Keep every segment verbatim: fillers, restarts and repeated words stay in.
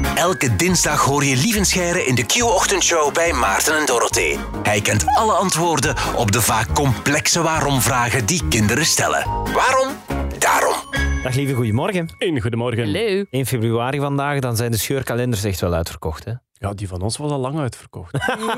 Elke dinsdag hoor je Lievenscheire in de Q-ochtendshow bij Maarten en Dorothee. Hij kent alle antwoorden op de vaak complexe waarom-vragen die kinderen stellen. Waarom? Daarom. Dag lieve, goedemorgen. Een goedemorgen. Hallo. één februari vandaag, dan zijn de scheurkalenders echt wel uitverkocht. Hè? Ja, die van ons was al lang uitverkocht.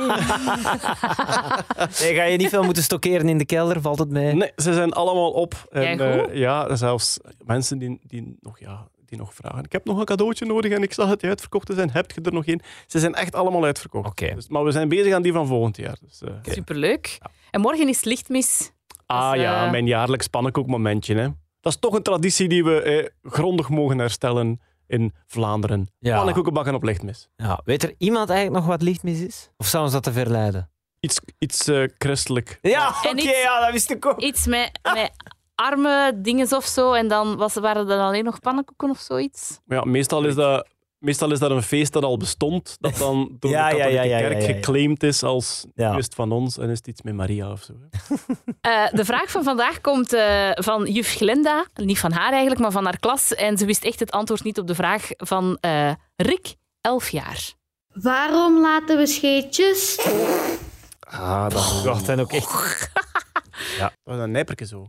Nee, ga je niet veel moeten stockeren in de kelder? Valt het mee? Nee, ze zijn allemaal op. En, Jij goed? uh, ja, zelfs mensen die, die, nog, ja, die nog vragen. Ik heb nog een cadeautje nodig en ik zag dat die uitverkocht zijn. Heb je er nog één? Ze zijn echt allemaal uitverkocht. Oké. Dus, maar we zijn bezig aan die van volgend jaar. Dus, uh, Oké. Superleuk. En morgen is lichtmis. Ah Dus, ja, uh, mijn jaarlijks pannenkoekmomentje. Hè. Dat is toch een traditie die we eh, grondig mogen herstellen in Vlaanderen. Ja. Pannenkoeken bakken op lichtmis. Ja, weet er iemand eigenlijk nog wat lichtmis is? Of zou ons dat te verleiden? Iets, iets uh, christelijk. Ja, En oké, iets- ja, dat wist ik ook. Iets met, met arme dingen of zo. En dan was, waren er alleen nog pannenkoeken of zoiets. Maar ja, meestal is dat... Meestal is dat een feest dat al bestond, dat dan door Ja, de ja, katholieke ja, ja, kerk ja, ja. geclaimd is als Ja. feest van ons en is het iets met Maria of zo. Hè. Uh, de vraag van vandaag komt uh, van juf Glenda. Niet van haar eigenlijk, maar van haar klas. En ze wist echt het antwoord niet op de vraag van uh, Rick, elf jaar. Waarom laten we scheetjes? Ah, dat, Dat zijn ook echt... ja, dat is een nijperke zo.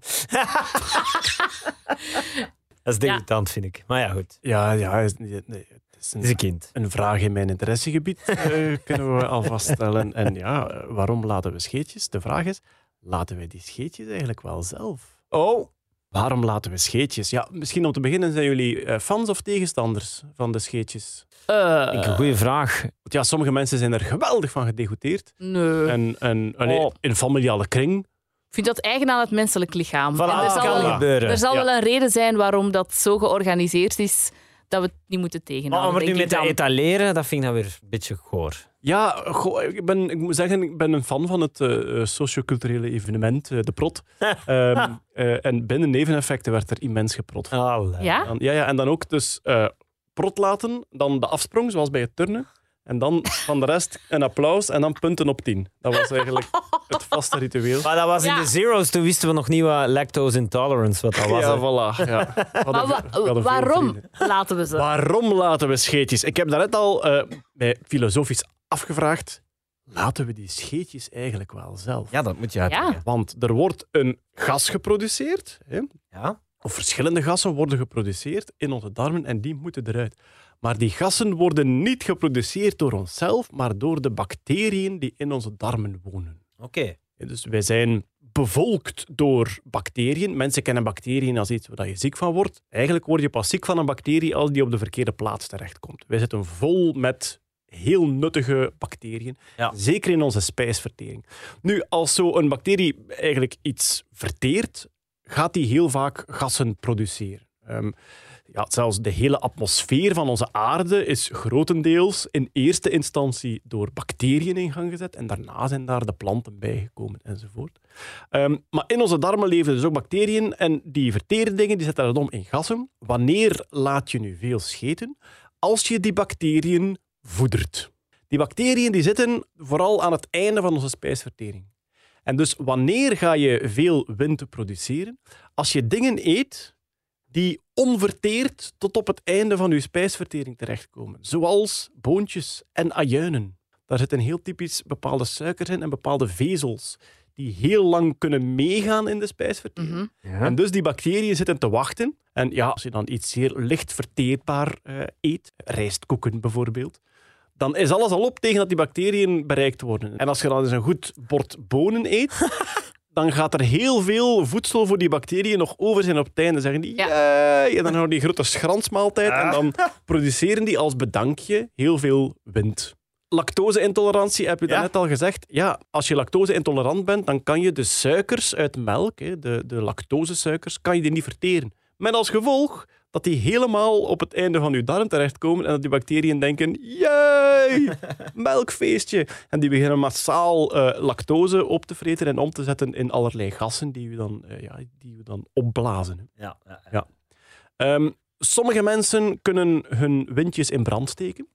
Dat is degoutant, vind ik. Maar ja, goed. Ja, ja is, nee, nee, het is Het is een een, kind. een vraag in mijn interessegebied, uh, kunnen we al vaststellen. En ja, uh, waarom laten we scheetjes? De vraag is, laten wij die scheetjes eigenlijk wel zelf? Oh. Waarom laten we scheetjes? Ja, misschien om te beginnen, zijn jullie uh, fans of tegenstanders van de scheetjes? Uh, Ik een goede vraag. Want ja, sommige mensen zijn er geweldig van gedegoûteerd. nee. En, en allee, Oh. in familiale kring. Ik vind dat eigen aan het menselijk lichaam. Voilà, En er dat zal, kan wel, gebeuren. er zal Ja. wel een reden zijn waarom dat zo georganiseerd is dat we het niet moeten tegenhouden. Maar om het nu denk met ik te dan. etaleren, dat vind ik dan weer een beetje goor. Ja, goh, ik, ben, ik moet zeggen, ik ben een fan van het uh, socioculturele evenement, uh, de prot. um, uh, en binnen neveneffecten werd er immens geprot. Allee. Ja? Dan, ja, ja, en dan ook dus uh, prot laten, dan de afsprong, zoals bij het turnen. En dan van de rest een applaus en dan punten op tien. Dat was eigenlijk het vaste ritueel. Maar dat was in Ja. de zeros, toen wisten we nog niet wat lactose intolerance wat dat was. Ja, hè. voilà. Ja. We hadden Maar ve- wa- we hadden veel waarom vrienden. laten we ze? Waarom laten we scheetjes? Ik heb daarnet al uh, mij filosofisch afgevraagd. Laten we die scheetjes eigenlijk wel zelf? Ja, dat moet je uitleggen. Want er wordt een gas geproduceerd. Hè? Ja. Of verschillende gassen worden geproduceerd in onze darmen en die moeten eruit. Maar die gassen worden niet geproduceerd door onszelf, maar door de bacteriën die in onze darmen wonen. Oké. Dus wij zijn bevolkt door bacteriën. Mensen kennen bacteriën als iets waar je ziek van wordt. Eigenlijk word je pas ziek van een bacterie als die op de verkeerde plaats terechtkomt. Wij zitten vol met heel nuttige bacteriën. Ja. Zeker in onze spijsvertering. Nu, als zo'n bacterie eigenlijk iets verteert, gaat die heel vaak gassen produceren. Um, ja, zelfs de hele atmosfeer van onze aarde is grotendeels in eerste instantie door bacteriën in gang gezet en daarna zijn daar de planten bijgekomen enzovoort. Um, maar in onze darmen leven dus ook bacteriën en die verteren dingen, die zetten dat om in gassen. Wanneer laat je nu veel scheten? Als je die bacteriën voedert. Die bacteriën die zitten vooral aan het einde van onze spijsvertering. En dus wanneer ga je veel wind produceren? Als je dingen eet die onverteerd tot op het einde van je spijsvertering terechtkomen. Zoals boontjes en ajuinen. Daar zitten heel typisch bepaalde suikers in en bepaalde vezels die heel lang kunnen meegaan in de spijsvertering. Mhm. Ja. En dus die bacteriën zitten te wachten. En ja, als je dan iets zeer licht verteerbaar uh, eet, rijstkoeken bijvoorbeeld, dan is alles al op tegen dat die bacteriën bereikt worden. En als je dan eens een goed bord bonen eet, dan gaat er heel veel voedsel voor die bacteriën nog over zijn op het einde. Dan zeggen die, Ja. "Yay!" en dan houden die grote schransmaaltijd. En dan produceren die als bedankje heel veel wind. Lactose-intolerantie, heb je Ja. daarnet al gezegd. Ja, als je lactose-intolerant bent, dan kan je de suikers uit melk, hè, de, de lactosesuikers, kan je die niet verteren. Met als gevolg dat die helemaal op het einde van je darm terechtkomen en dat die bacteriën denken, jee, melkfeestje. En die beginnen massaal uh, lactose op te vreten en om te zetten in allerlei gassen die we dan, uh, ja, die we dan opblazen. Ja, ja, ja. Ja. Um, sommige mensen kunnen hun windjes in brand steken.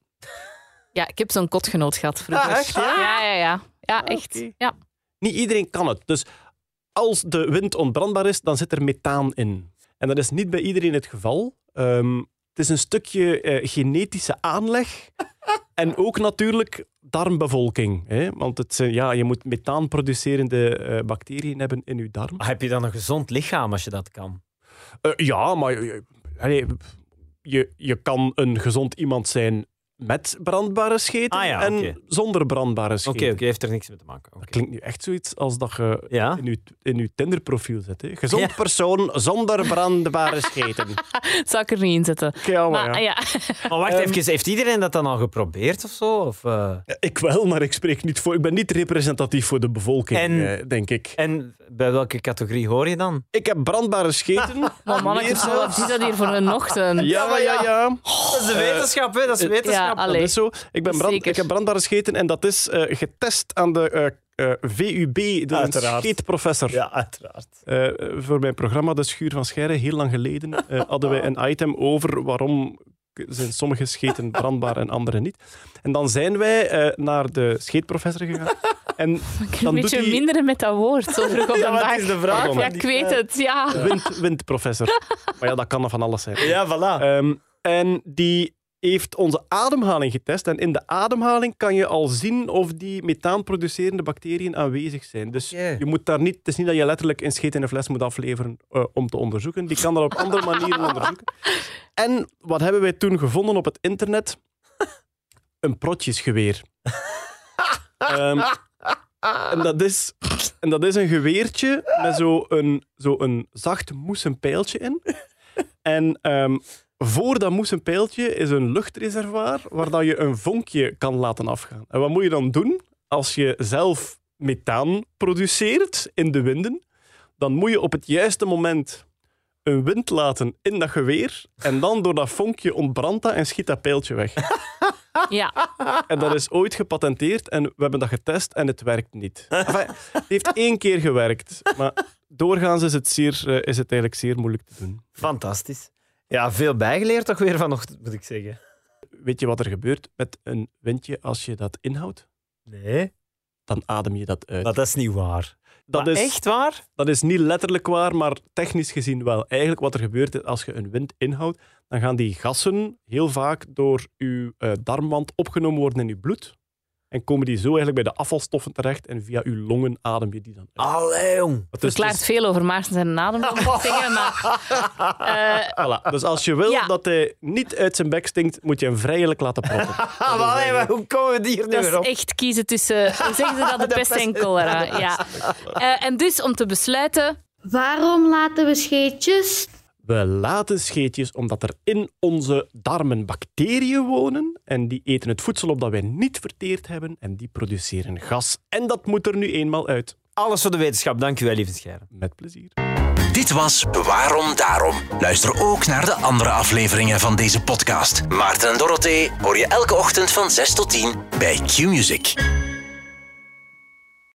Ja, ik heb zo'n kotgenoot gehad vroeger. Ah, echt, ja? Ja, ja, ja. Ja, Ah, echt. oké. Ja. Niet iedereen kan het. Dus als de wind onbrandbaar is, dan zit er methaan in. En dat is niet bij iedereen het geval. Um, het is een stukje uh, genetische aanleg en ook natuurlijk darmbevolking. Hè? Want het, uh, ja, je moet methaanproducerende uh, bacteriën hebben in je darm. Maar heb je dan een gezond lichaam als je dat kan? Uh, ja, maar uh, allee, je, je kan een gezond iemand zijn met brandbare scheten ah, ja, en okay. zonder brandbare scheten. Oké, okay, okay, heeft er niks mee te maken. Okay. Dat klinkt nu echt zoiets als dat je ja? in je, in je Tinder-profiel zet. Hè? Gezond ja. persoon zonder brandbare scheten. Zou ik er niet in zetten. Ja, maar, maar, ja. ja. maar wacht um, even, heeft iedereen dat dan al geprobeerd of zo? Of, uh... Ik wel, maar ik spreek niet voor. Ik ben niet representatief voor de bevolking, en, eh, denk ik. En bij welke categorie hoor je dan? Ik heb brandbare scheten. Maar mannetjes, wat is dat hier voor een ochtend? Ja, ja, ja. Oh, dat is de wetenschap, hè? Dat is wetenschap. Ja, dat is zo. Ik, ben brand, ik heb brandbare scheten en dat is uh, getest aan de uh, uh, V U B, door een scheetprofessor. Ja, uiteraard. Uh, voor mijn programma De Schuur van Scheire, heel lang geleden, uh, hadden wij een item over waarom zijn sommige scheten brandbaar en andere niet. En dan zijn wij uh, naar de scheetprofessor gegaan. En ik dan een beetje die... minderen met dat woord. Zo vroeg op de ja, dag. is de vraag. Ja, ik weet het, ja. Wind, windprofessor. Maar ja, dat kan er van alles zijn. Ja, voilà. Um, en die heeft onze ademhaling getest. En in de ademhaling kan je al zien of die methaanproducerende bacteriën aanwezig zijn. Dus okay. je moet daar niet, het is niet dat je letterlijk een scheet in een fles moet afleveren uh, om te onderzoeken. Die kan dat op andere manieren onderzoeken. En wat hebben wij toen gevonden op het internet? Een protjesgeweer. um, en, dat is, en dat is een geweertje met zo'n zo een zacht moesen pijltje in. En um, voor dat moesen pijltje is een luchtreservoir waar dat je een vonkje kan laten afgaan. En wat moet je dan doen? Als je zelf methaan produceert in de winden, dan moet je op het juiste moment een wind laten in dat geweer en dan door dat vonkje ontbrandt dat en schiet dat pijltje weg. Ja. En dat is ooit gepatenteerd en we hebben dat getest en het werkt niet. Enfin, het heeft één keer gewerkt, maar doorgaans is het, zeer, uh, is het eigenlijk zeer moeilijk te doen. Fantastisch. Ja, veel bijgeleerd toch weer vanochtend, moet ik zeggen. Weet je wat er gebeurt met een windje als je dat inhoudt? Nee. Dan adem je dat uit. Maar dat is niet waar. Dat maar is, echt waar? Dat is niet letterlijk waar, maar technisch gezien wel. Eigenlijk wat er gebeurt is, als je een wind inhoudt, dan gaan die gassen heel vaak door je uh, darmwand opgenomen worden in je bloed. En komen die zo eigenlijk bij de afvalstoffen terecht en via je longen adem je die dan uit. Allee, jong. Het verklaart dus veel over Maarten zijn adem, moet ik zeggen. Maar, uh, voilà. Dus als je wil ja. dat hij niet uit zijn bek stinkt, moet je hem vrijelijk laten proppen. maar allee, maar hoe komen we hier nu dat weer op? Dat is echt kiezen tussen, hoe zeggen ze dat, de, de pest en cholera. Ja. Uh, en dus, om te besluiten... Waarom laten we scheetjes? We laten scheetjes omdat er in onze darmen bacteriën wonen en die eten het voedsel op dat wij niet verteerd hebben en die produceren gas. En dat moet er nu eenmaal uit. Alles voor de wetenschap, dank u wel, lieve Scheire. Met plezier. Dit was Waarom Daarom. Luister ook naar de andere afleveringen van deze podcast. Maarten en Dorothee hoor je elke ochtend van zes tot tien bij Q-Music.